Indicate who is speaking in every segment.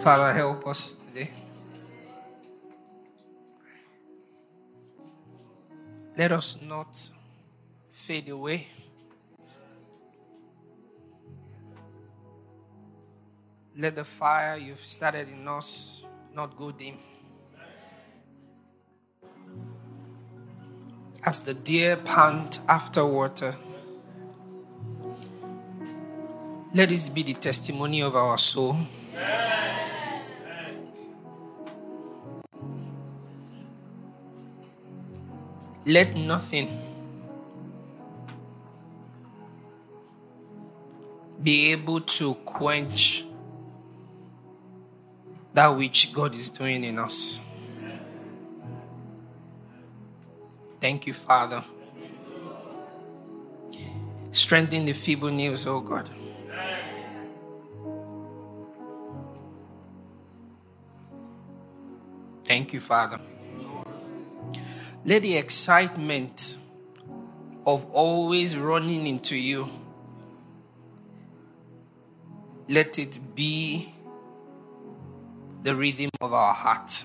Speaker 1: Father, help us today. Let us not fade away. Let the fire you've started in us not go dim. As the deer pant after water, let this be the testimony of our soul. Let nothing be able to quench that which God is doing in us. Thank you, Father. Strengthen the feeble knees, oh God. Thank you, Father. Let the excitement of always running into you, let it be the rhythm of our heart.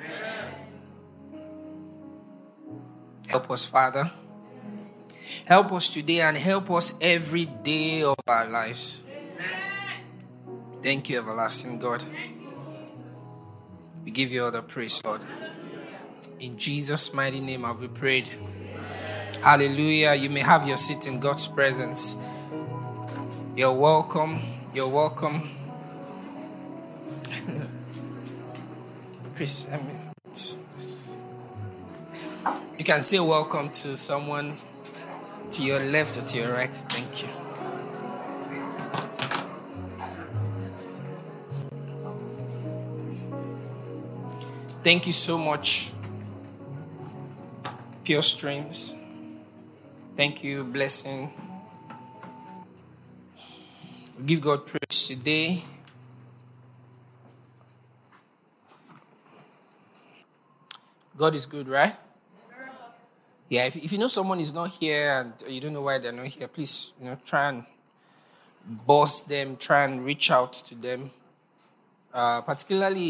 Speaker 1: Help us, Father. Help us today and help us every day of our lives. Thank you, everlasting God. We give you all the praise, Lord. In Jesus' mighty name have we prayed. Hallelujah. You may have your seat in God's presence. You're welcome. You're welcome. Chris, you can say welcome to someone to your left or to your right. Thank you. Thank you so much, Pure Streams. Thank you, Blessing. We give God praise today. God is good, right? Yeah, if you know someone is not here and you don't know why they're not here, please, try and boss them, try and reach out to them. Particularly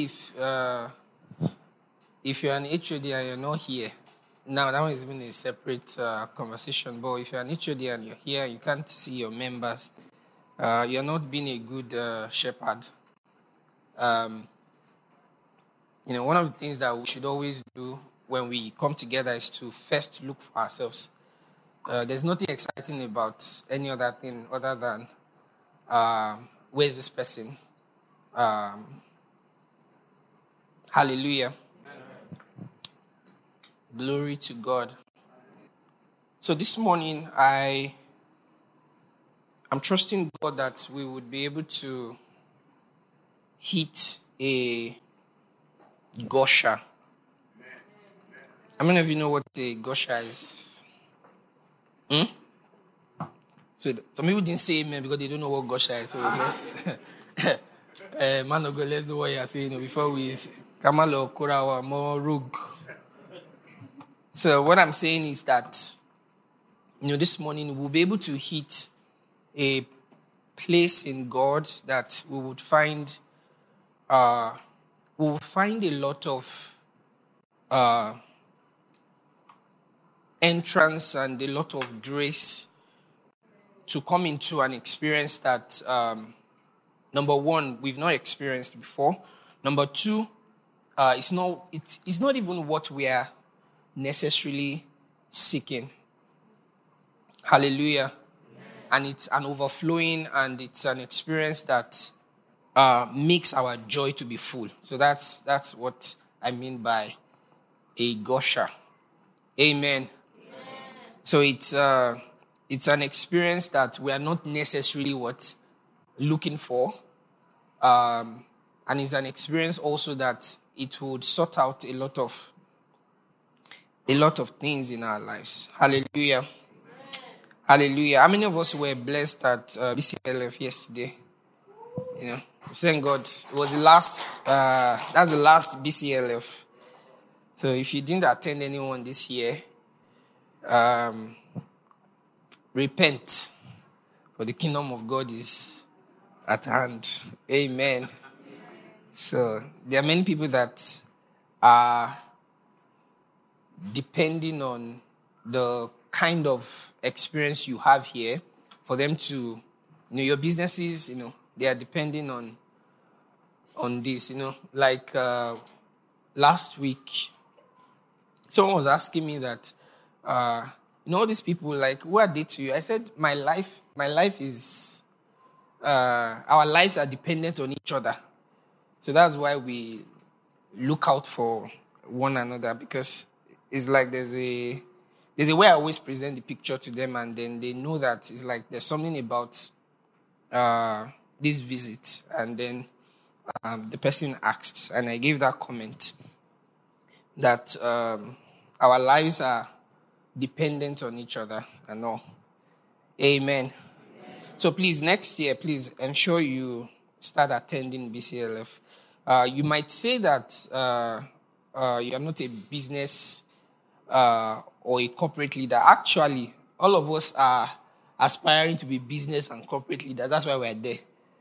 Speaker 1: if you're an HOD and you're not here. Now, that one has been a separate conversation, but if you're an HOD and you're here, you can't see your members, you're not being a good shepherd. One of the things that we should always do when we come together is to first look for ourselves. There's nothing exciting about any other thing other than where's this person? Hallelujah. Glory to God. So this morning, I'm trusting God that we would be able to hit a gusher. How many of you know what a gusher is? So some people didn't say amen because they don't know what gusher is. So let's, man of God, let's know what you're saying before we Kamal or Kurawa more rogue. So what I'm saying is that, this morning we'll be able to hit a place in God that we would find a lot of entrance and a lot of grace to come into an experience that, number one, we've not experienced before. Number two, it's not even what we are necessarily seeking. Hallelujah. And it's an overflowing and it's an experience that makes our joy to be full. So that's what I mean by a gusher. Amen. So it's an experience that we are not necessarily looking for. And it's an experience also that it would sort out a lot of things in our lives. Hallelujah. Amen. Hallelujah. How many of us were blessed at BCLF yesterday? Thank God. It was the last, that's the last BCLF. So if you didn't attend anyone this year, repent, for the kingdom of God is at hand. Amen. So there are many people that are depending on the kind of experience you have here for them to, your businesses, they are depending on this, like last week, someone was asking me that, all these people, like, who are they to you? I said, my life is, our lives are dependent on each other. So that's why we look out for one another, because it's like there's a way I always present the picture to them, and then they know that it's like there's something about this visit, and then the person asked, and I gave that comment that our lives are dependent on each other and all. Amen. So please, next year, please ensure you start attending BCLF. You might say that you are not a business or a corporate leader. Actually, all of us are aspiring to be business and corporate leaders. That's why we're there.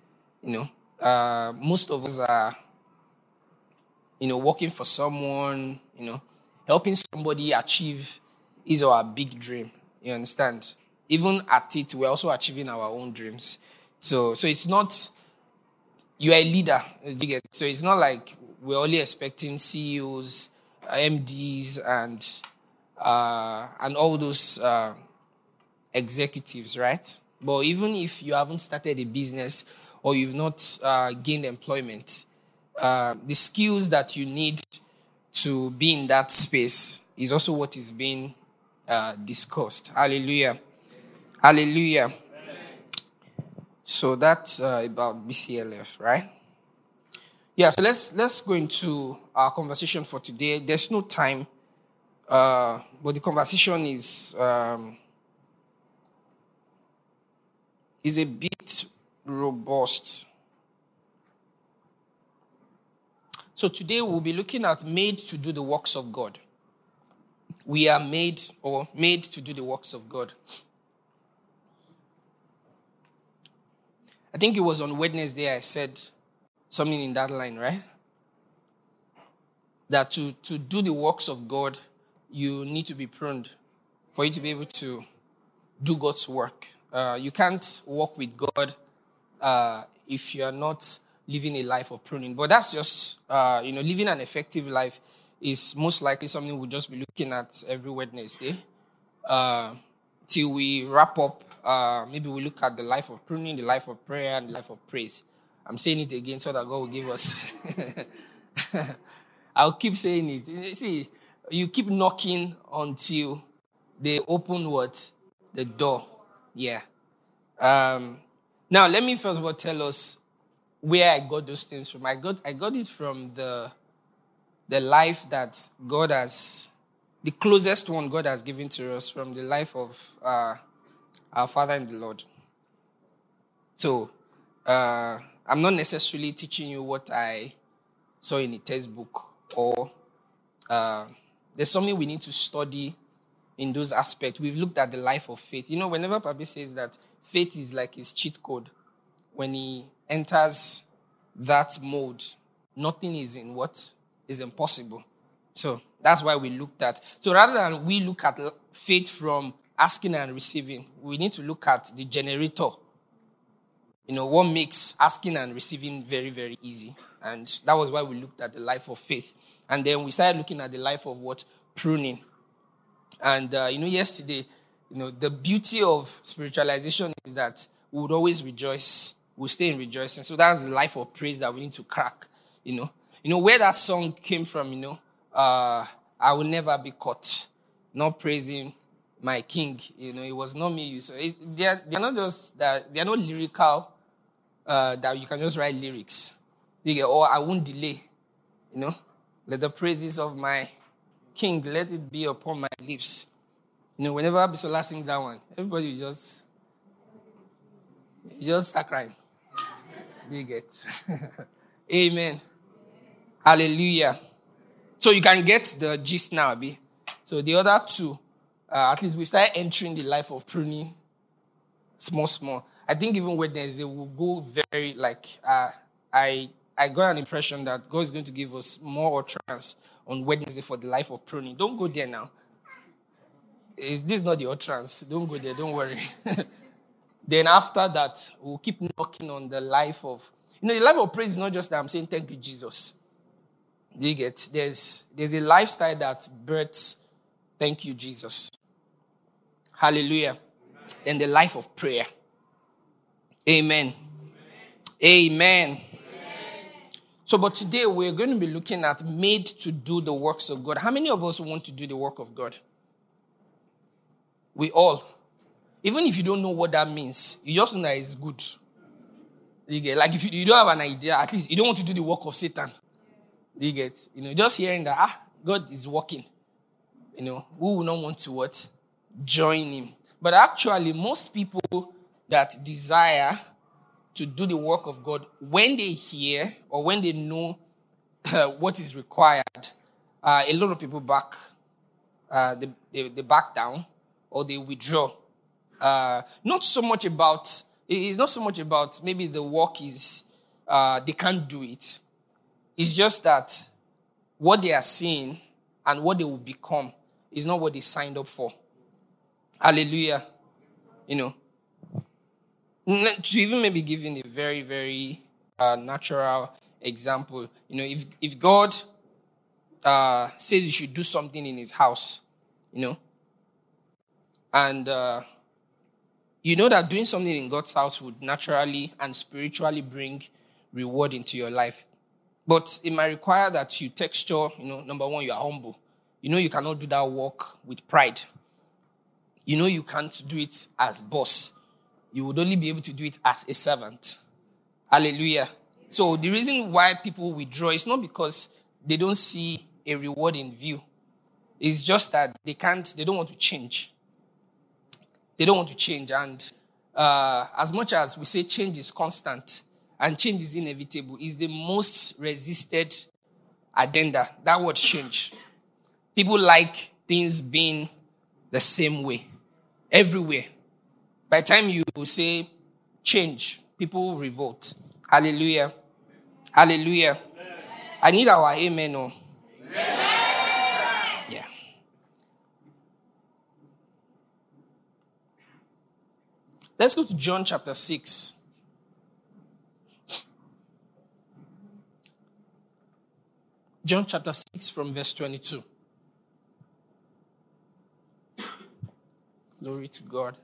Speaker 1: Most of us are, working for someone, helping somebody achieve is our big dream. You understand? Even at it, we're also achieving our own dreams. So it's not, you're a leader. So it's not like we're only expecting CEOs, MDs, and all those executives, right? But even if you haven't started a business or you've not gained employment, the skills that you need to be in that space is also what is being discussed. Hallelujah. Hallelujah. So that's about BCLF, right? Yeah, so let's go into our conversation for today. There's no time, but the conversation is a bit robust. So today we'll be looking at made to do the works of God. We are made to do the works of God. I think it was on Wednesday I said something in that line, right? That to do the works of God, you need to be pruned for you to be able to do God's work. You can't walk with God if you are not living a life of pruning. But that's just, living an effective life is most likely something we'll just be looking at every Wednesday. Till we wrap up, maybe we look at the life of pruning, the life of prayer, and the life of praise. I'm saying it again so that God will give us. I'll keep saying it. See, you keep knocking until they open what? The door. Yeah. Now, let me first of all tell us where I got those things from. I got it from the life that God has, the closest one God has given to us, from the life of our Father in the Lord. So, I'm not necessarily teaching you what I saw in a textbook, or there's something we need to study in those aspects. We've looked at the life of faith. Whenever Papi says that faith is like his cheat code, when he enters that mode, nothing is in what is impossible. So that's why we looked at. So rather than we look at faith from asking and receiving, we need to look at the generator. What makes asking and receiving very, very easy. And that was why we looked at the life of faith. And then we started looking at the life of what? Pruning. And, yesterday, the beauty of spiritualization is that we would always rejoice. We'll stay in rejoicing. So that's the life of praise that we need to crack, where that song came from, I will never be caught not praising my king. It was not me. So they're not just that, they're not lyrical, that you can just write lyrics. Or I won't delay, let the praises of my king, let it be upon my lips. Whenever Bisola sings that one, everybody will just start crying. Do you get? Amen. Hallelujah. So you can get the gist now, Abi. So the other two, at least we start entering the life of pruning small. I think even Wednesday will go very, I I got an impression that God is going to give us more utterance on Wednesday for the life of pruning. Don't go there now. This is not the utterance. Don't go there. Don't worry. Then after that, we'll keep knocking on the life of... the life of praise is not just that I'm saying, thank you, Jesus. Do you get? There's a lifestyle that births, thank you, Jesus. Hallelujah. Then the life of prayer. Amen. Amen. So, but today we're going to be looking at made to do the works of God. How many of us want to do the work of God? We all. Even if you don't know what that means, you just know that it's good. You get? Like if you don't have an idea, at least you don't want to do the work of Satan. You get? Just hearing that, God is working. Who will not want to what? Join him. But actually, most people that desire to do the work of God, when they hear or when they know what is required, a lot of people they back down or they withdraw. It's not so much about maybe the work is they can't do it. It's just that what they are seeing and what they will become is not what they signed up for. Hallelujah. To even maybe giving a very, very natural example, if God says you should do something in his house, and that doing something in God's house would naturally and spiritually bring reward into your life. But it might require that you texture, number one, you are humble. You cannot do that work with pride. You can't do it as boss. You would only be able to do it as a servant. Hallelujah. So the reason why people withdraw is not because they don't see a reward in view. It's just that they don't want to change. They don't want to change. And as much as we say change is constant and change is inevitable, is the most resisted agenda. That word change. People like things being the same way, everywhere. By the time you say change, people revolt. Hallelujah. Hallelujah. Amen. I need our amen. Oh. Amen. Yeah. Let's go to John chapter 6. John chapter 6 from verse 22. Glory to God.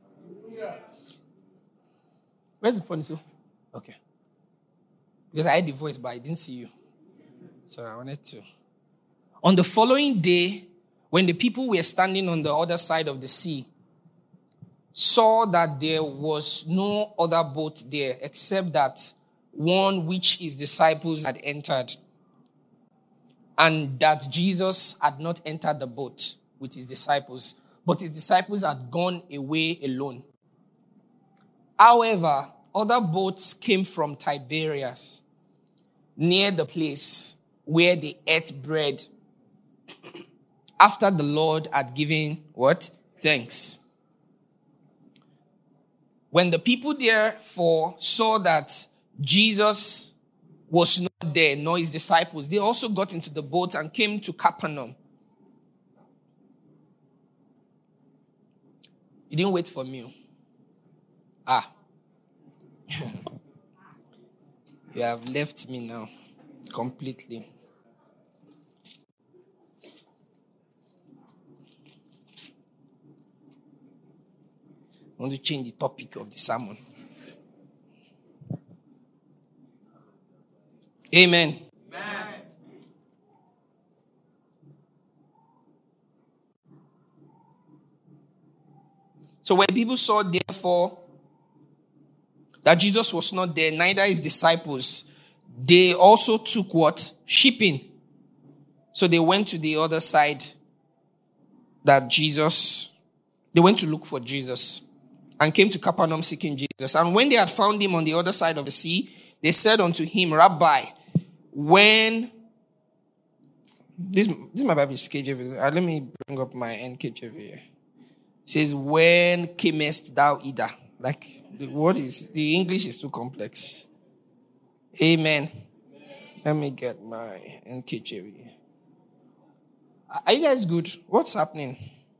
Speaker 1: Where's the phone? Okay. Because I heard the voice, but I didn't see you. So I wanted to. On the following day, when the people were standing on the other side of the sea, saw that there was no other boat there except that one which his disciples had entered, and that Jesus had not entered the boat with his disciples, but his disciples had gone away alone. However, other boats came from Tiberias, near the place where they ate bread after the Lord had given what? Thanks. When the people therefore saw that Jesus was not there, nor his disciples, they also got into the boat and came to Capernaum. You didn't wait for me. You have left me now completely. I want to change the topic of the sermon. Amen. Amen. So when people saw, therefore, that Jesus was not there, neither his disciples, they also took what? Shipping. So they went to the other side they went to look for Jesus and came to Capernaum seeking Jesus. And when they had found him on the other side of the sea, they said unto him, Rabbi, this is my Bible, KJV. Let me bring up my NKJV here. It says, when camest thou hither? Like, the English is too complex. Amen. Let me get my NKJV. Are you guys good? What's happening?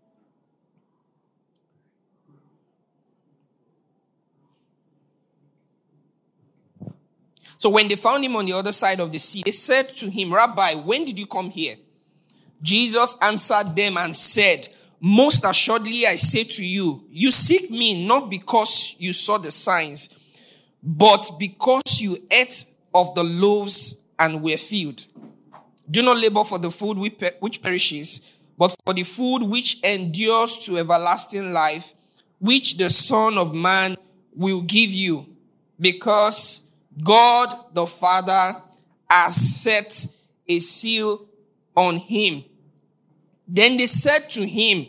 Speaker 1: So when they found him on the other side of the sea, they said to him, Rabbi, when did you come here? Jesus answered them and said, most assuredly I say to you, you seek me not because you saw the signs, but because you ate of the loaves and were filled. Do not labor for the food which perishes, but for the food which endures to everlasting life, which the Son of Man will give you, because God the Father has set a seal on him. Then they said to him,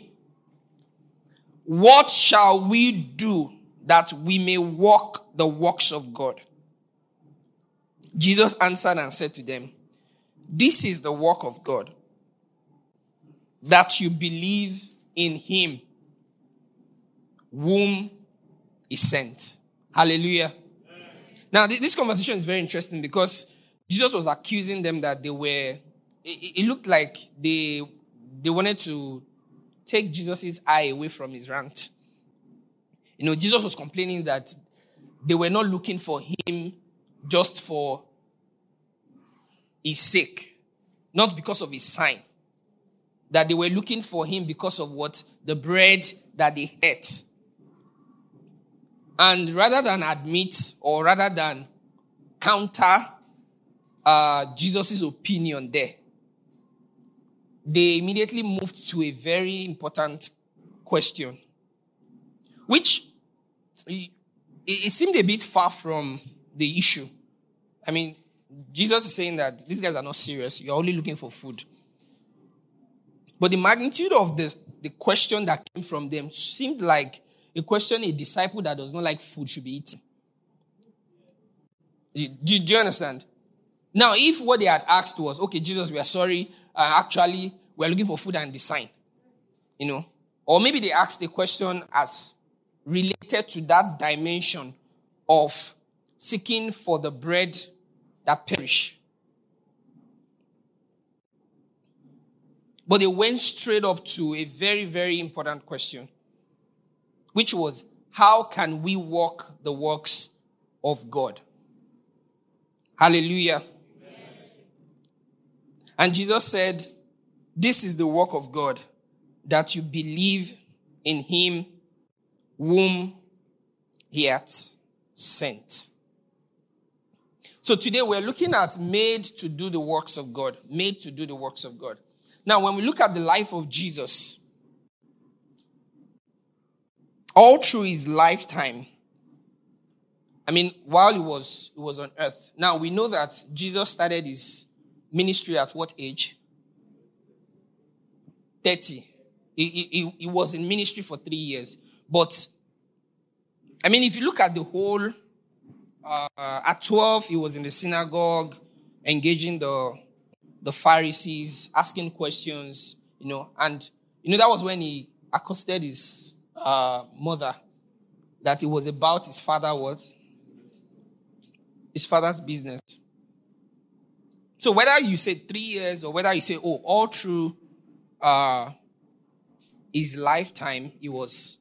Speaker 1: what shall we do that we may walk the works of God? Jesus answered and said to them, this is the work of God, that you believe in him whom he sent. Hallelujah. Now, this conversation is very interesting because Jesus was accusing them that they were, it looked like they wanted to take Jesus' eye away from his rant. You know, Jesus was complaining that they were not looking for him just for his sake, not because of his sign. That they were looking for him because of what? The bread that they ate. And rather than admit or rather than counter Jesus' opinion there, they immediately moved to a very important question, which it seemed a bit far from the issue. I mean, Jesus is saying that these guys are not serious. You're only looking for food. But the magnitude of the question that came from them seemed like a question a disciple that does not like food should be eating. Do you understand? Now, if what they had asked was, okay, Jesus, we are sorry, actually, we are looking for food and the sign, you know, or maybe they asked the question as related to that dimension of seeking for the bread that perish. But they went straight up to a very, very important question, which was, how can we walk the works of God? Hallelujah. Amen. And Jesus said, this is the work of God, that you believe in him whom he hath sent. So today we're looking at made to do the works of God. Made to do the works of God. Now, when we look at the life of Jesus, all through his lifetime, I mean, while he was on earth. Now, we know that Jesus started his ministry at what age? 30. He was in ministry for 3 years. But, I mean, if you look at the whole, at 12, he was in the synagogue, engaging the Pharisees, asking questions, you know. And, you know, that was when he accosted his mother, that it was about his father's business. So whether you say 3 years or whether you say, all through his lifetime, he was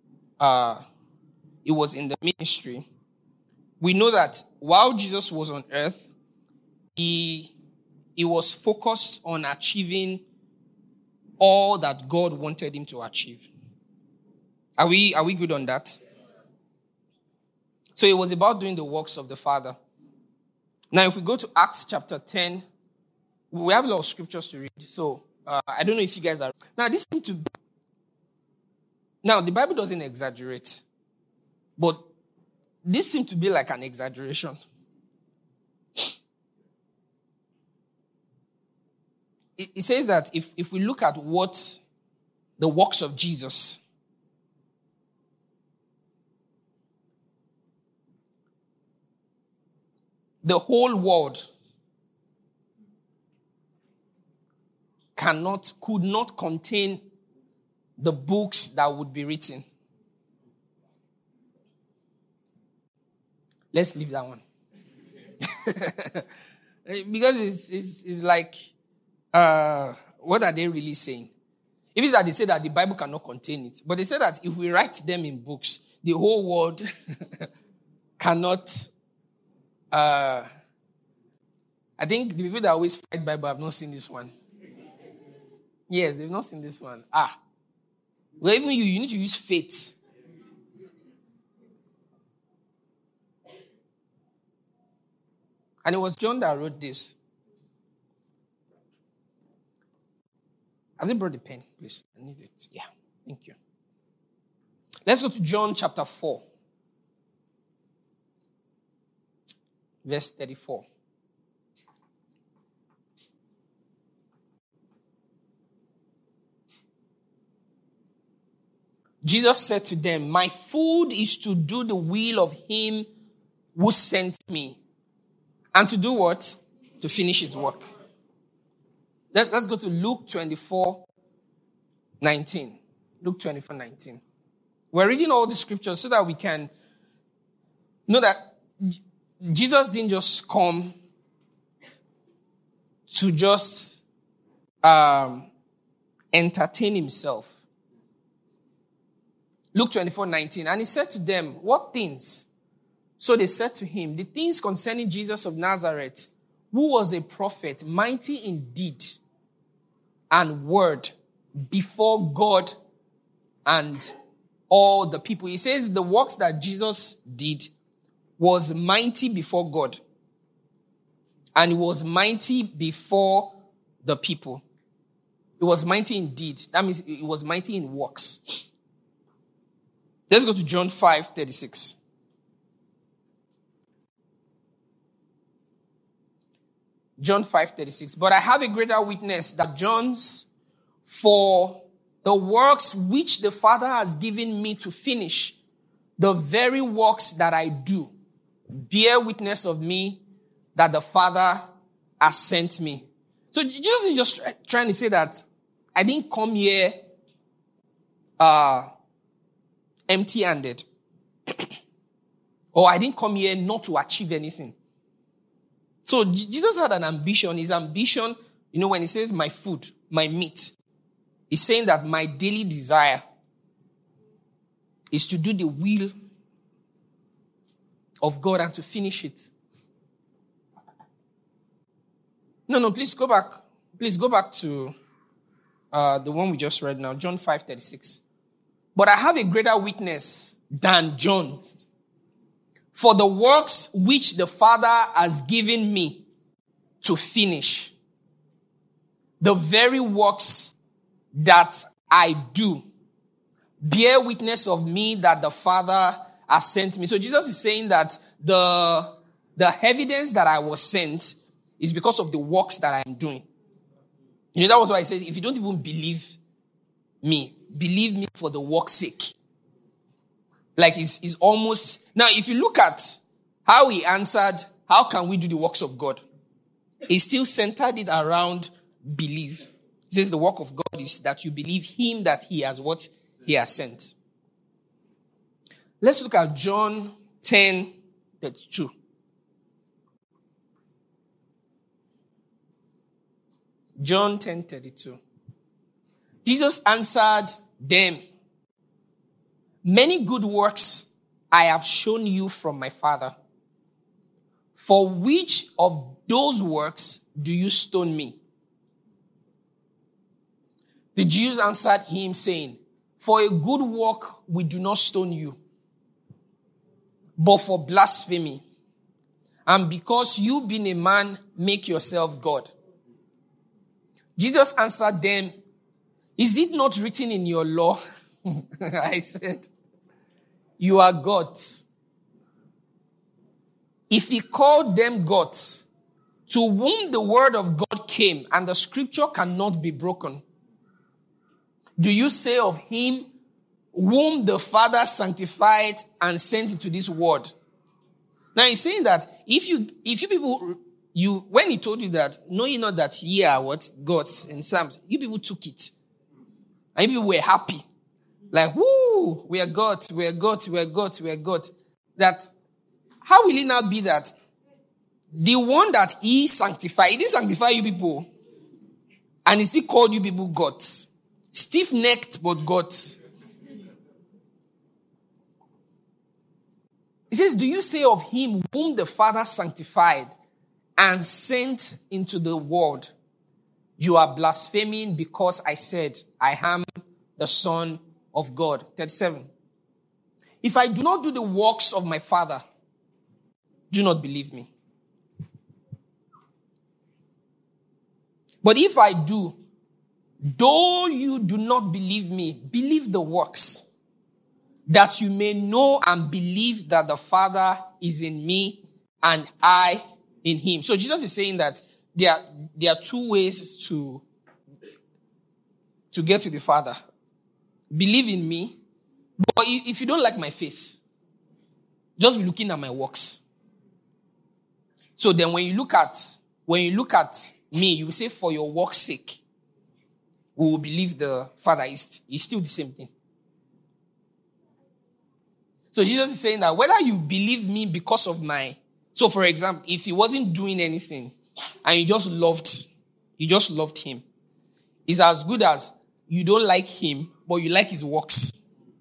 Speaker 1: in the ministry, we know that while Jesus was on earth, he was focused on achieving all that God wanted him to achieve. Are we good on that? So it was about doing the works of the Father. Now, if we go to Acts chapter 10, we have a lot of scriptures to read. So I don't know if you guys are. Now, Now, the Bible doesn't exaggerate, but this seemed to be like an exaggeration. It says that if we look at what the works of Jesus, the whole world could not contain the books that would be written. Let's leave that one. Because it's like, what are they really saying? If it's that they say that the Bible cannot contain it, but they say that if we write them in books, the whole world cannot. I think the people that always fight Bible have not seen this one. Yes, they've not seen this one. Well, even you need to use faith. And it was John that wrote this. Have they brought the pen, please? I need it. Yeah, thank you. Let's go to John chapter 4. Verse 34. Jesus said to them, "My food is to do the will of him who sent me." And to do what? To finish his work. Let's go to Luke 24:19. Luke 24:19. We're reading all the scriptures so that we can know that Jesus didn't just come to just entertain himself. Luke 24:19. And he said to them, "What things?" So they said to him, "The things concerning Jesus of Nazareth, who was a prophet, mighty in deed and word before God and all the people." He says the works that Jesus did was mighty before God. And it was mighty before the people. It was mighty in deed. That means it was mighty in works. Let's go to John 5:36. John 5:36. "But I have a greater witness that John's, for the works which the Father has given me to finish, the very works that I do, bear witness of me that the Father has sent me." So Jesus is just trying to say that I didn't come here empty-handed. Or I didn't come here not to achieve anything. So Jesus had an ambition. His ambition, when he says my food, my meat, he's saying that my daily desire is to do the will of God and to finish it. No, please go back. Please go back to the one we just read now, John 5:36. "But I have a greater witness than John, for the works which the Father has given me to finish, the very works that I do, bear witness of me that the Father has sent me." So Jesus is saying that the evidence that I was sent is because of the works that I am doing. That was why I said, if you don't even believe me for the work's sake. Like it's almost... Now, if you look at how he answered, how can we do the works of God? He still centered it around belief. He says the work of God is that you believe him that he has what he has sent. Let's look at John 10:32. John 10:32. Jesus answered them, "Many good works I have shown you from my Father. For which of those works do you stone me?" The Jews answered him, saying, "For a good work we do not stone you, but for blasphemy, and because you being a man make yourself God." Jesus answered them, "Is it not written in your law?" I said, "You are gods." If he called them gods, to whom the word of God came, and the scripture cannot be broken, do you say of him whom the Father sanctified and sent into this world? Now he's saying that if you people, when he told you that, know ye not that ye are what? Gods in Psalms. You people took it. And you people were happy. Like, woo, we are gods, we are gods, we are gods, we are gods. That, how will it now be that The one that he sanctified, he didn't sanctify you people. And he still called you people gods. Stiff-necked, but gods. He says, do you say of him whom the Father sanctified and sent into the world, you are blaspheming because I said, I am the Son of God. 37. If I do not do the works of my Father, do not believe me. But if I do, though you do not believe me, believe the works, that you may know and believe that the Father is in me and I in him. So Jesus is saying that there are two ways to get to the Father. Believe in me, but if you don't like my face, just be looking at my works. So then when you look at me, you will say, for your work's sake, we will believe the Father. Is still the same thing. So Jesus is saying that whether you believe me because of so for example, if he wasn't doing anything and you just loved him, it's as good as you don't like him, but you like his works.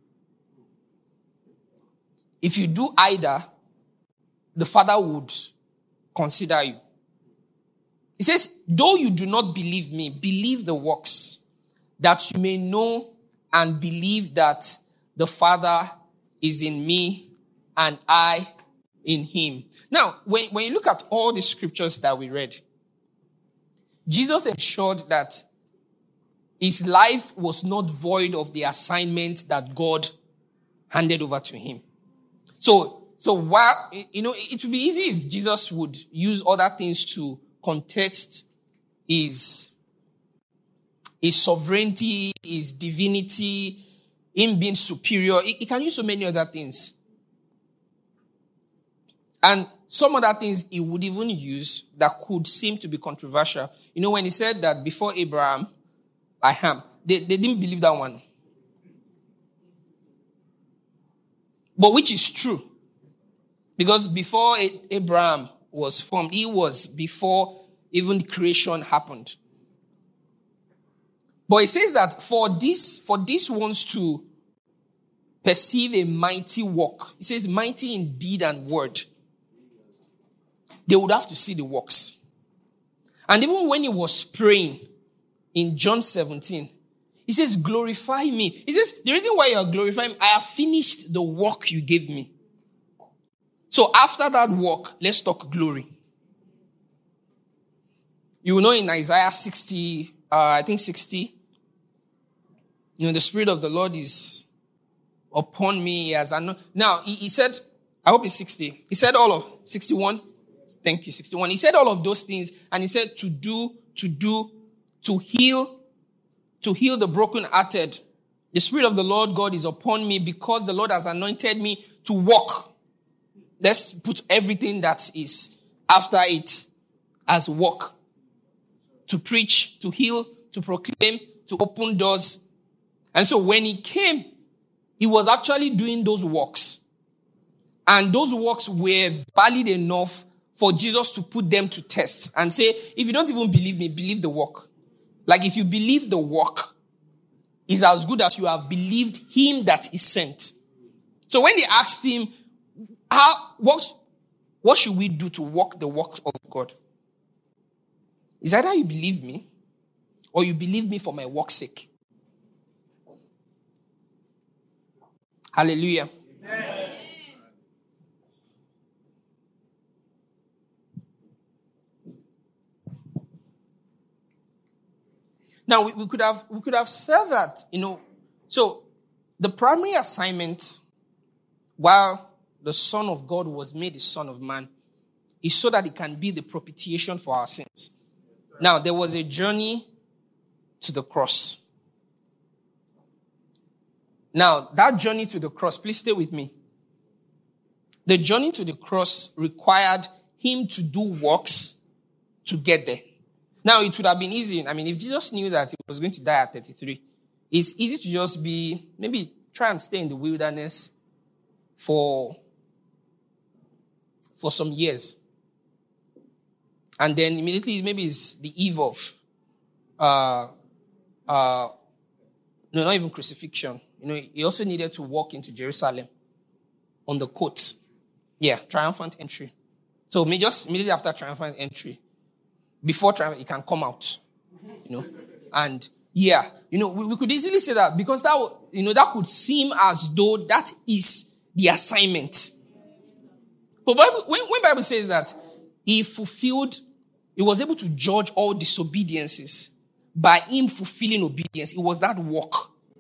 Speaker 1: If you do either, the Father would consider you. He says, though you do not believe me, believe the works, that you may know and believe that the Father is in me and I in him. Now, when you look at all the scriptures that we read, Jesus ensured that his life was not void of the assignment that God handed over to him. So while, it would be easy if Jesus would use other things to context his sovereignty, his divinity, him being superior. He can use so many other things. And some other things he would even use that could seem to be controversial. When he said that before Abraham, I am, they didn't believe that one. But which is true. Because before Abraham was formed, he was before even creation happened. But it says that for these ones to perceive a mighty work, it says mighty in deed and word, they would have to see the works. And even when he was praying in John 17, he says, glorify me. He says, the reason why you are glorifying me, I have finished the work you gave me. So after that work, let's talk glory. You will know in Isaiah 60, 60, the Spirit of the Lord is upon me. Now, he said, I hope it's 60. He said all of 61. Thank you, 61. He said all of those things, and he said to heal the brokenhearted. The Spirit of the Lord God is upon me because the Lord has anointed me to walk. Let's put everything that is after it as work. To preach, to heal, to proclaim, to open doors. And so when he came, he was actually doing those works. And those works were valid enough for Jesus to put them to test and say, if you don't even believe me, believe the work. Like if you believe the work, is as good as you have believed him that is sent. So when they asked him, what should we do to walk the work of God? It's either you believe me or you believe me for my work's sake. Hallelujah. Amen. Now, we could have said that, so the primary assignment, while the Son of God was made the Son of Man, is so that it can be the propitiation for our sins. Now, there was a journey to the cross. Now, that journey to the cross, please stay with me. The journey to the cross required him to do works to get there. Now, it would have been easy. If Jesus knew that he was going to die at 33, it's easy to just maybe try and stay in the wilderness for some years. And then immediately, maybe it's the eve of, no, not even crucifixion. He also needed to walk into Jerusalem on the coat. Yeah, triumphant entry. So just immediately after triumphant entry, before triumphant, he can come out. And yeah, we could easily say that because that could seem as though that is the assignment. But when Bible says that he was able to judge all disobediences by him fulfilling obedience, it was that work.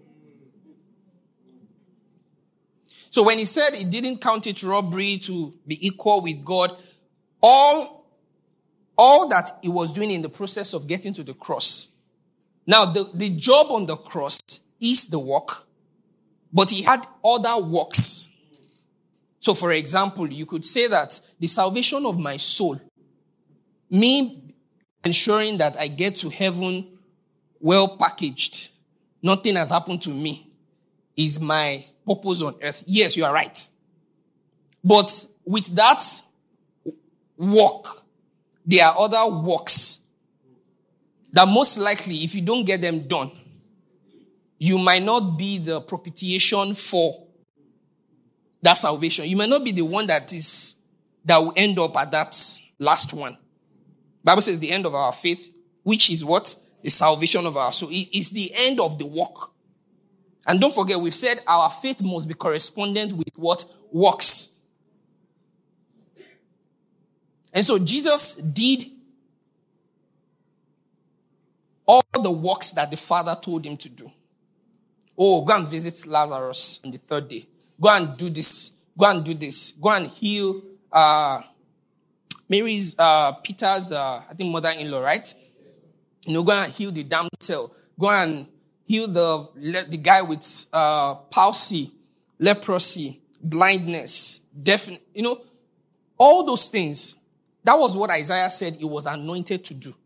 Speaker 1: So when he said he didn't count it robbery to be equal with God, all that he was doing in the process of getting to the cross. Now, the job on the cross is the work, but he had other works. So, for example, you could say that the salvation of my soul, me ensuring that I get to heaven well packaged, nothing has happened to me, is my purpose on earth. Yes, you are right. But with that work, there are other works that most likely, if you don't get them done, you might not be the propitiation for that salvation. You might not be the one that will end up at that last one. Bible says the end of our faith, which is what? The salvation of our soul. It is the end of the work. And don't forget, we've said our faith must be correspondent with what? Works. And so Jesus did all the works that the Father told him to do. Oh, go and visit Lazarus on the third day. Go and do this. Go and do this. Go and heal Mary's, Peter's, I think mother-in-law, right? Go and heal the damsel. Go and heal the guy with palsy, leprosy, blindness, deafness. All those things. That was what Isaiah said he was anointed to do.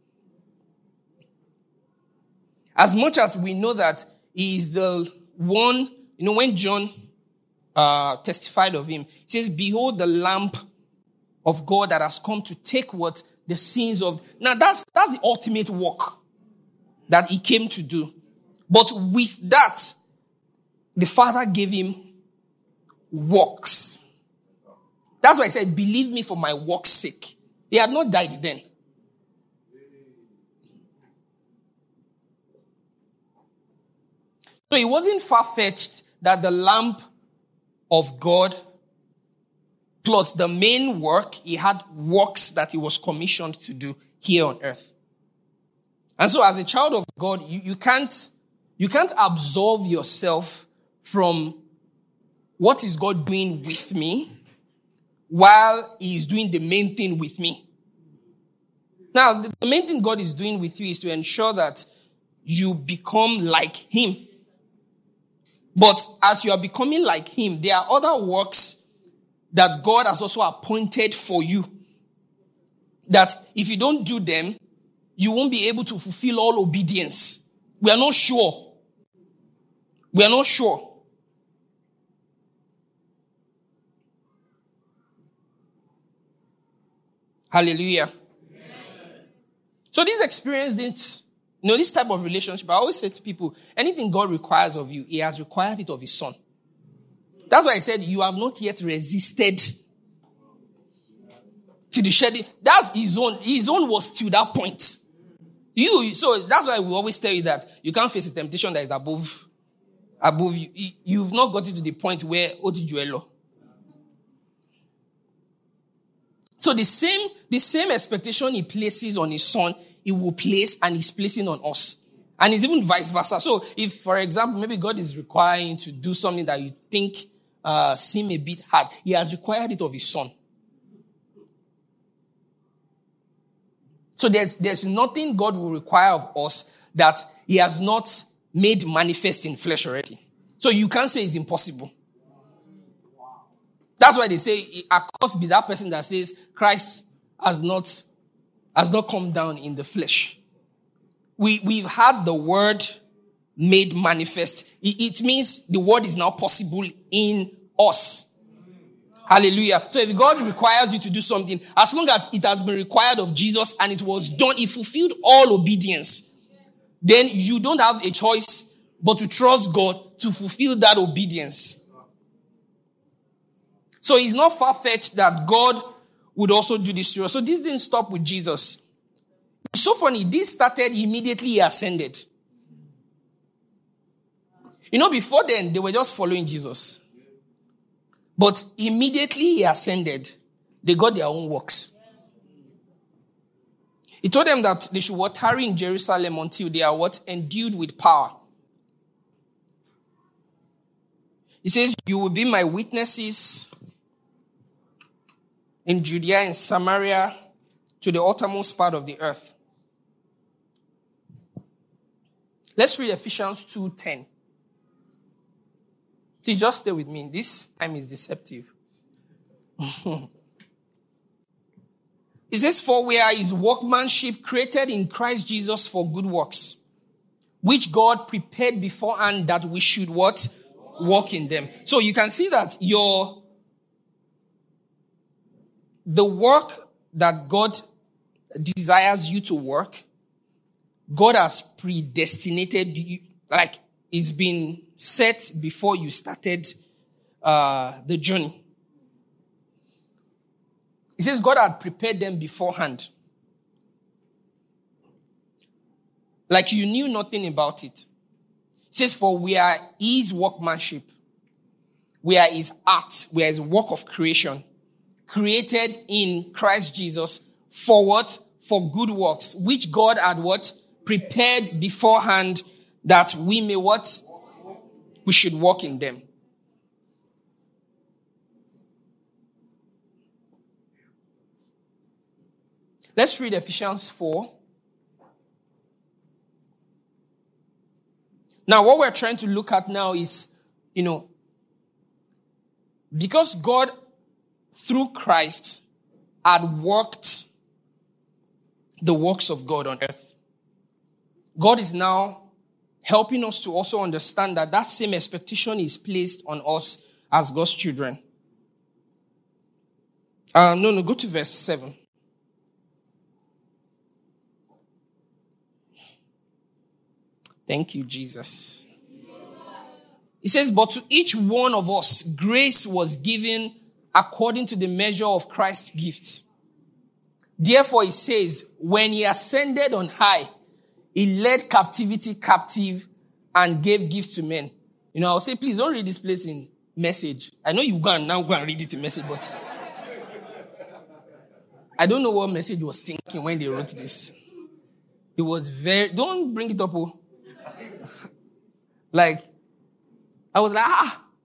Speaker 1: As much as we know that he is the one, when John testified of him, he says, behold the Lamb of God that has come to take what? The sins of... Now that's the ultimate work that he came to do. But with that, the Father gave him works. That's why he said, believe me for my work's sake. He had not died then. So it wasn't far-fetched that the Lamb of God plus the main work, he had works that he was commissioned to do here on earth. And so as a child of God, you can't absolve yourself from what is God doing with me while he is doing the main thing with me. Now, the main thing God is doing with you is to ensure that you become like him. But as you are becoming like him, there are other works that God has also appointed for you. That if you don't do them, you won't be able to fulfill all obedience. We are not sure. We are not sure. Hallelujah. Amen. So this experience, this type of relationship, I always say to people, anything God requires of you, he has required it of his son. That's why I said, you have not yet resisted to the shedding. That's his own. His own was to that point. So that's why we always tell you that you can't face a temptation that is above you. You've not got it to the point where Otijuelo. So the same expectation he places on his son, he will place and he's placing on us. And it's even vice versa. So if, for example, maybe God is requiring to do something that you think seem a bit hard, he has required it of his son. So there's nothing God will require of us that he has not made manifest in flesh already. So you can't say it's impossible. That's why they say, accursed be that person that says Christ has not come down in the flesh. We've had the word made manifest. It means the word is now possible in us. Hallelujah. So if God requires you to do something, as long as it has been required of Jesus and it was done, it fulfilled all obedience, then you don't have a choice but to trust God to fulfill that obedience. So it's not far-fetched that God would also do this to us. So this didn't stop with Jesus. It's so funny. This started immediately he ascended. Before then, they were just following Jesus. But immediately he ascended, they got their own works. He told them that they should tarry in Jerusalem until they are endued with power. He says, you will be my witnesses in Judea and Samaria to the uttermost part of the earth. Let's read Ephesians 2:10. Please just stay with me. This time is deceptive. It says, for we are his workmanship created in Christ Jesus for good works, which God prepared beforehand that we should walk in them. So you can see that the work that God desires you to work, God has predestinated you, like it's been set before you started the journey. It says God had prepared them beforehand. Like you knew nothing about it. It says, for we are his workmanship. We are his art. We are his work of creation. Created in Christ Jesus for what? For good works, which God had prepared beforehand that we may we should walk in them. Let's read Ephesians 4. Now, what we're trying to look at now is, because God, through Christ, had worked the works of God on earth, God is now helping us to also understand that same expectation is placed on us as God's children. Go to verse 7. Thank you, Jesus. It says, but to each one of us, grace was given according to the measure of Christ's gift. Therefore, it says, when he ascended on high, he led captivity captive and gave gifts to men. I'll say, please don't read this place in Message. I know you go and read it in Message, but I don't know what Message was thinking when they wrote this. It was don't bring it up. I was like,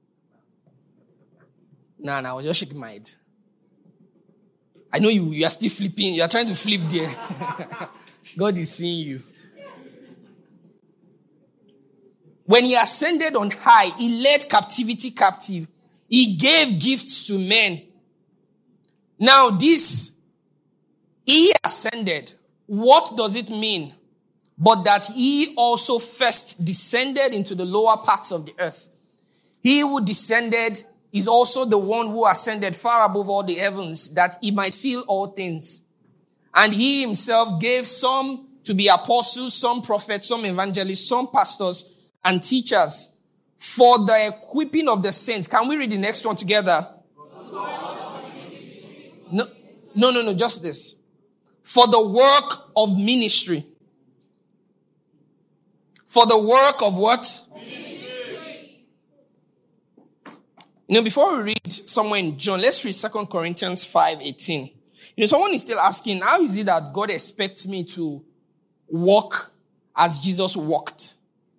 Speaker 1: Nah, I was just shaking my head. I know you are still flipping. You are trying to flip there. God is seeing you. When he ascended on high, he led captivity captive. He gave gifts to men. Now he ascended. What does it mean? But that he also first descended into the lower parts of the earth. He who descended is also the one who ascended far above all the heavens, that he might fill all things. And he himself gave some to be apostles, some prophets, some evangelists, some pastors and teachers for the equipping of the saints. Can we read the next one together? No, just this. For the work of ministry. For the work of what? Ministry. Before we read somewhere in John, let's read 2 Corinthians 5:18. Someone is still asking, how is it that God expects me to walk as Jesus walked?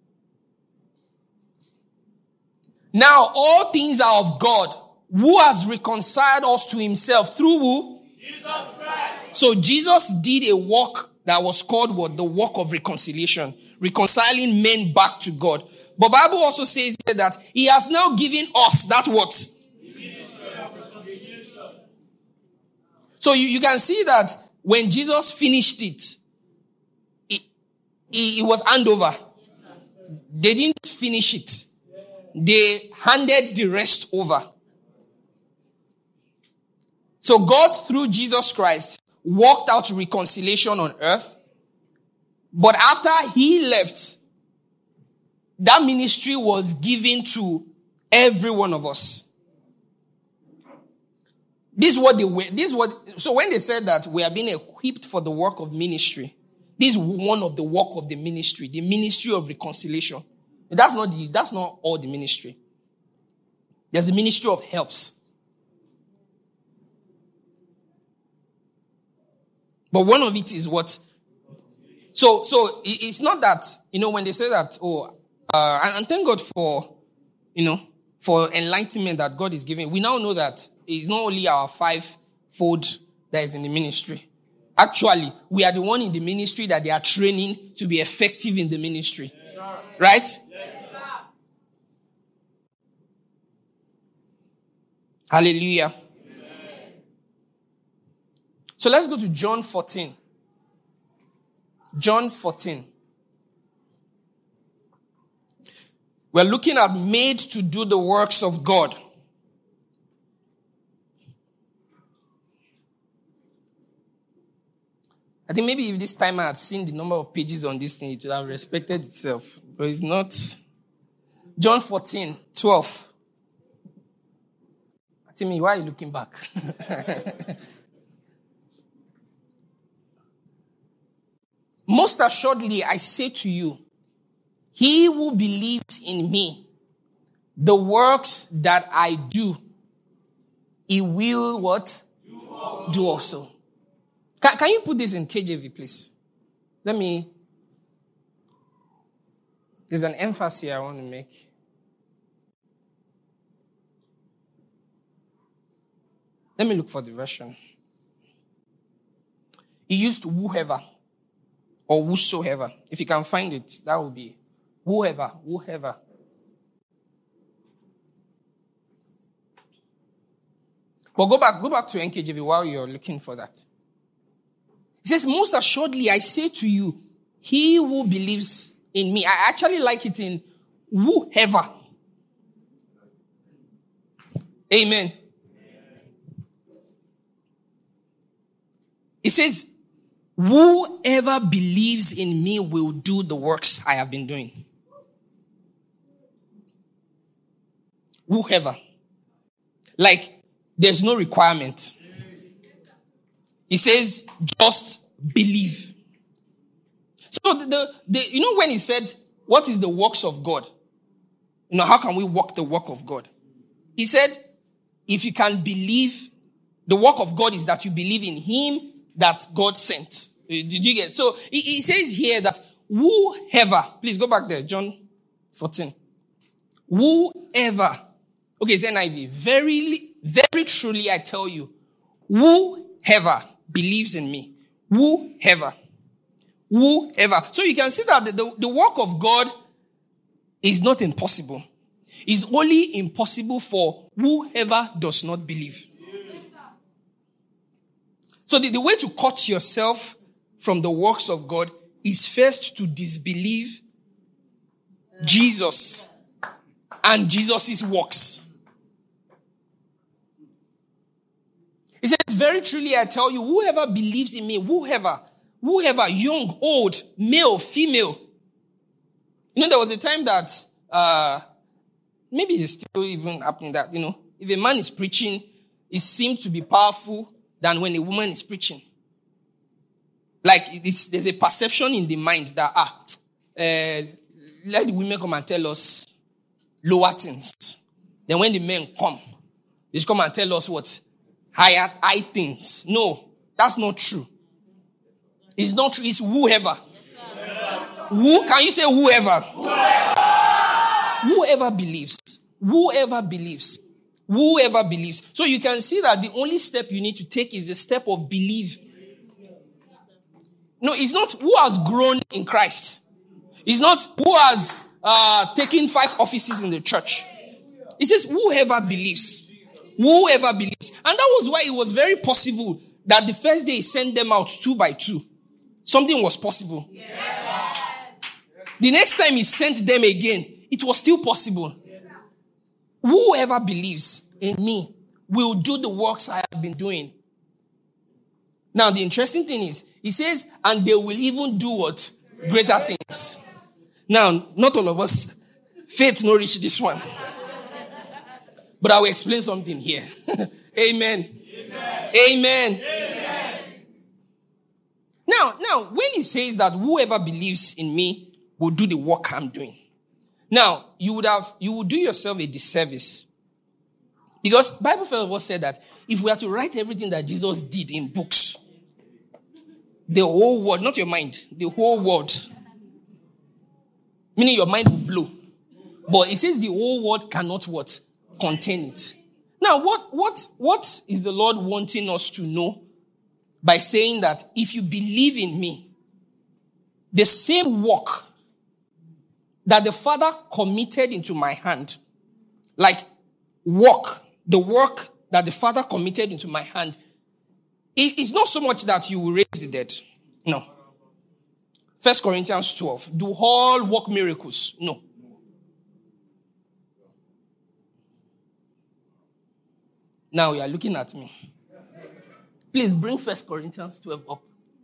Speaker 1: Now, all things are of God, who has reconciled us to himself through who? Jesus Christ. So Jesus did a work that was called the work of reconciliation. Reconciling men back to God. But Bible also says that he has now given us that what? So you can see that when Jesus finished it was handover. They didn't finish it. They handed the rest over. So God, through Jesus Christ, worked out reconciliation on earth. But after he left, that ministry was given to every one of us. So when they said that we are being equipped for the work of ministry, this is one of the work of the ministry of reconciliation. That's not all the ministry. There's the ministry of helps. But one of it is what? So it's not that, when they say that, and thank God for, for enlightenment that God is giving. We now know that it's not only our fivefold that is in the ministry. Actually, we are the one in the ministry that they are training to be effective in the ministry. Yes, right? Yes, hallelujah. Amen. So let's go to John 14. John 14. We're looking at made to do the works of God. I think maybe if this time I had seen the number of pages on this thing, it would have respected itself. But it's not. John 14, 12. Timmy, why are you looking back? Most assuredly, I say to you, he who believes in me, the works that I do, he will what? Do also. Can you put this in KJV, please? There's an emphasis I want to make. Let me look for the version. He used whoever or whosoever. If you can find it, that will be whoever. But go back to NKJV while you're looking for that. It says, most assuredly, I say to you, he who believes in me. I actually like it in whoever. Amen. It says, whoever believes in me will do the works I have been doing. Whoever. Like, there's no requirement. He says, just believe. So when he said, what is the works of God? How can we walk the work of God? He said, if you can believe, the work of God is that you believe in him that God sent. Did you get? So he says here that whoever, please go back there, John 14. Whoever, okay, it's NIV. Very, very truly I tell you, whoever believes in me, whoever. So you can see that the work of God is not impossible. It's only impossible for whoever does not believe. So the way to cut yourself from the works of God is first to disbelieve Jesus and Jesus' works. He says, very truly I tell you, whoever believes in me, whoever, young, old, male, female. There was a time that, maybe it's still even happening that, if a man is preaching, it seems to be powerful than when a woman is preaching. Like, there's a perception in the mind that, let the women come and tell us lower things. Then when the men come, they come and tell us what? High things. No, that's not true. It's not true. It's whoever. Who? Can you say whoever? Whoever believes. Whoever believes. Whoever believes. So you can see that the only step you need to take is the step of believe. No, it's not who has grown in Christ. It's not who has taken 5 offices in the church. It says whoever believes. Whoever believes. And that was why it was very possible that the first day he sent them out 2 by 2. Something was possible. Yes. The next time he sent them again, it was still possible. Yes. Whoever believes in me will do the works I have been doing. Now, the interesting thing is, he says, and they will even do what? Greater things. Now, not all of us, faith no reach this one. But I will explain something here. Amen. Amen. Amen. Amen. Now, when he says that whoever believes in me will do the work I'm doing. Now, you would do yourself a disservice. Because Bible first of all said that if we are to write everything that Jesus did in books, the whole world, not your mind, the whole world, meaning your mind will blow. But it says the whole world cannot what? Contain it. Now, what is the Lord wanting us to know by saying that if you believe in me, the same work that the Father committed into my hand, like the work that the Father committed into my hand, it's not so much that you will raise the dead. No. 1 Corinthians 12. Do all work miracles? No. Now you are looking at me. Please bring 1 Corinthians 12 up.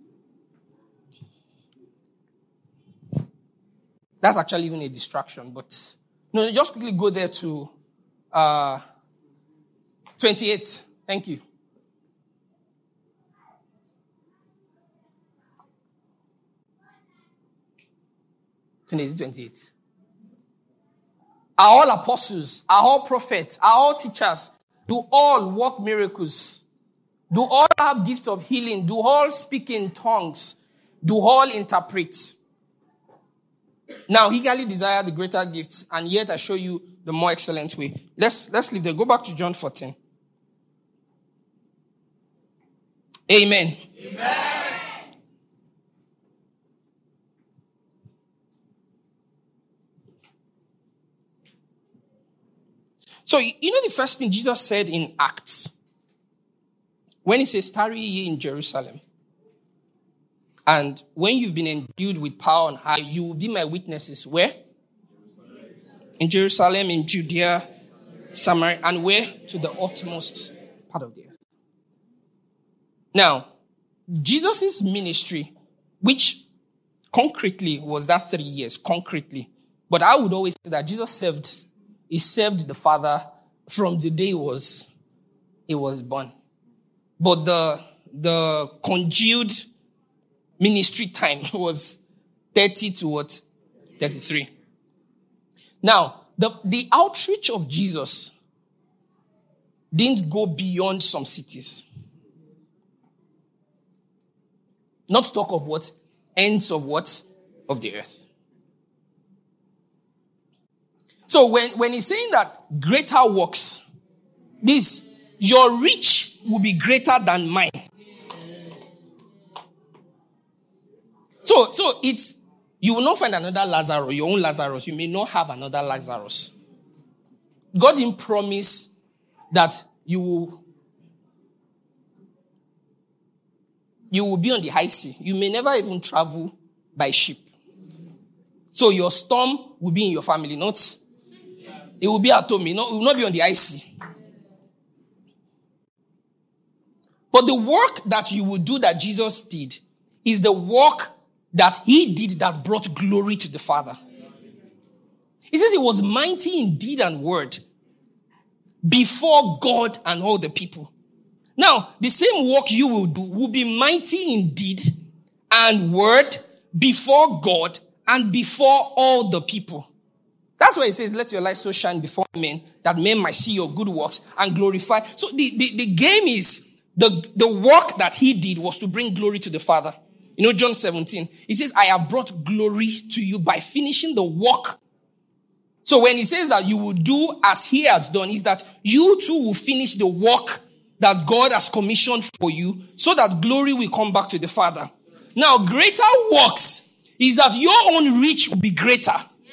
Speaker 1: That's actually even a distraction, but no, just quickly go there to 28. Thank you. Is 28. Are all apostles, are all prophets, are all teachers, do all work miracles, do all have gifts of healing, do all speak in tongues, do all interpret. Now, eagerly desire the greater gifts, and yet I show you the more excellent way. Let's leave there. Go back to John 14. Amen. Amen. So, you know the first thing Jesus said in Acts? When he says, tarry ye in Jerusalem. And when you've been endued with power on high, you will be my witnesses. Where? In Jerusalem, in Judea, Samaria, and where? To the utmost part of the earth. Now, Jesus' ministry, which concretely was that 3 years, concretely. But I would always say that Jesus served the Father from the day he was born. But the congealed ministry time was 30 to what? 33. Now, the outreach of Jesus didn't go beyond some cities. Not to talk of what? Ends of what? Of the earth. So when he's saying that greater works, your reach will be greater than mine. So you will not find another Lazarus, your own Lazarus. You may not have another Lazarus. God didn't promise that you will be on the high sea. You may never even travel by ship. So your storm will be in your family, not. It will be at home. It will not be on the high sea. But the work that you will do that Jesus did is the work that he did that brought glory to the Father. He says he was mighty in deed and word before God and all the people. Now, the same work you will do will be mighty in deed and word before God and before all the people. That's why it says, let your light so shine before men, that men might see your good works and glorify. So the game is, the work that he did was to bring glory to the Father. You know, John 17, he says, I have brought glory to you by finishing the work. So when he says that you will do as he has done, is that you too will finish the work that God has commissioned for you, so that glory will come back to the Father. Now, greater works is that your own reach will be greater.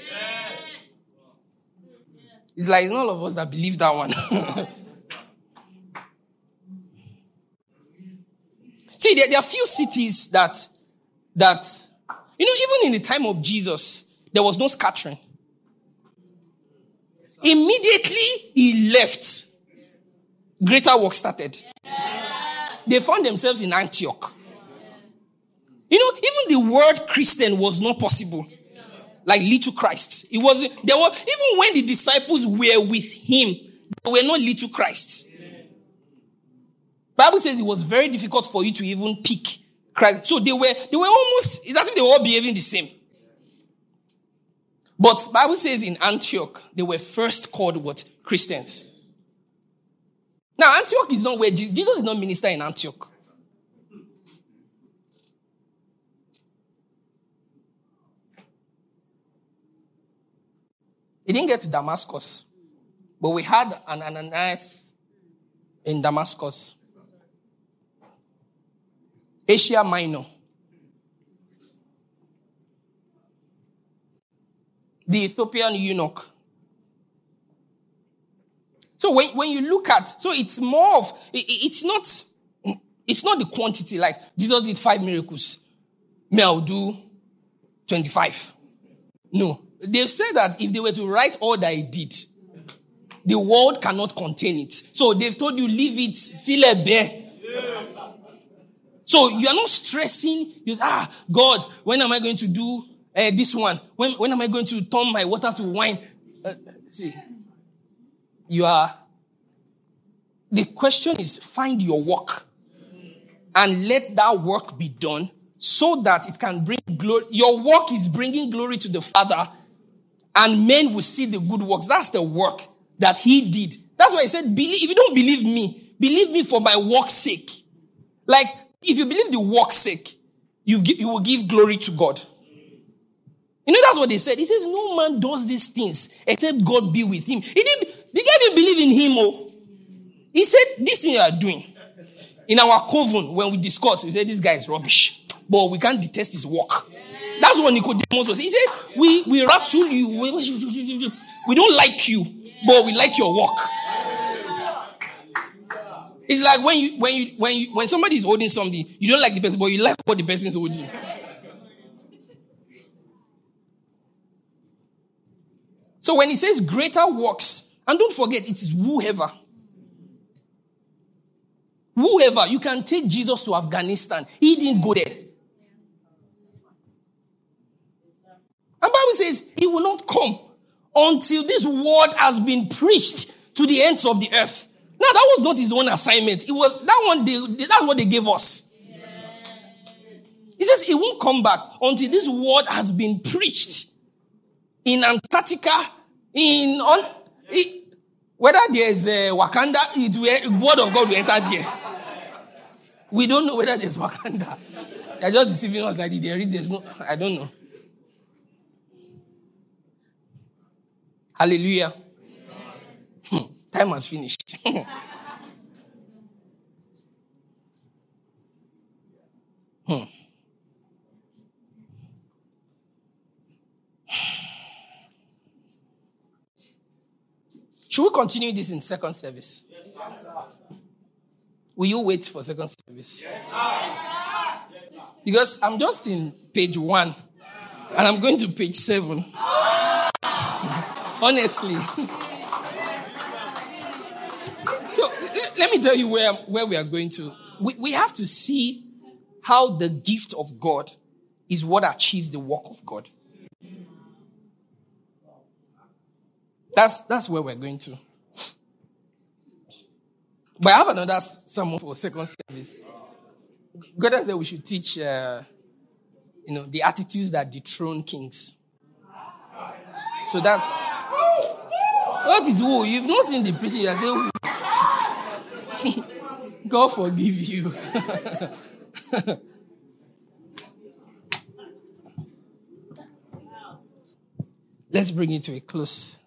Speaker 1: It's like, it's not all of us that believe that one. See, there are few cities that, you know, even in the time of Jesus, there was no scattering. Immediately he left, greater work started. They found themselves in Antioch. You know, even the word Christian was not possible. Like little Christ. It wasn't, there were, even when the disciples were with him, they were not little Christ. Bible says it was very difficult for you to even pick Christ. So they were almost, it's as if they were all behaving the same. But Bible says in Antioch, they were first called what? Christians. Now, Antioch is not where Jesus did not minister in Antioch. He didn't get to Damascus. But we had an Ananias in Damascus. Asia Minor. The Ethiopian eunuch. So when you look at, so it's more of, it's not the quantity, like Jesus did 5 miracles. May I do 25? No. They've said that if they were to write all that he did, the world cannot contain it. So they've told you, leave it, feel it bare. So you are not stressing, God, when am I going to do this one? When am I going to turn my water to wine? See, the question is, find your work and let that work be done so that it can bring glory. Your work is bringing glory to the Father, and men will see the good works. That's the work that he did. That's why he said, if you don't believe me for my work's sake. Like, if you believe the work's sake, you will give glory to God. You know, that's what they said. He says, no man does these things except God be with him. The guy didn't believe in him. Oh. He said, this thing you are doing. In our coven, when we discussed, we said, this guy is rubbish. But we can't detest his work. That's what Nicodemus was. He said, we rattle you. We don't like you, but we like your work. It's like when somebody is holding something, you don't like the person, but you like what the person is holding. So when he says greater works, and don't forget, it's whoever. Whoever. You can take Jesus to Afghanistan. He didn't go there. And the Bible says he will not come until this word has been preached to the ends of the earth. Now, that was not his own assignment. It was that one. That's what they gave us. He says he won't come back until this word has been preached in Antarctica, whether there's Wakanda, the word of God will enter there. We don't know whether there's Wakanda. They're just deceiving us like there's no. I don't know. Hallelujah. Time has finished. Should we continue this in second service? Yes, will you wait for second service? Yes, because I'm just in page 1 and I'm going to page 7. Honestly. So let me tell you where we are going to. We have to see how the gift of God is what achieves the work of God. That's where we're going to. But I have another sermon for second service. God has said we should teach, the attitudes that dethrone kings. So that's what is who. You've not seen the preaching. You say, God forgive you. Let's bring it to a close.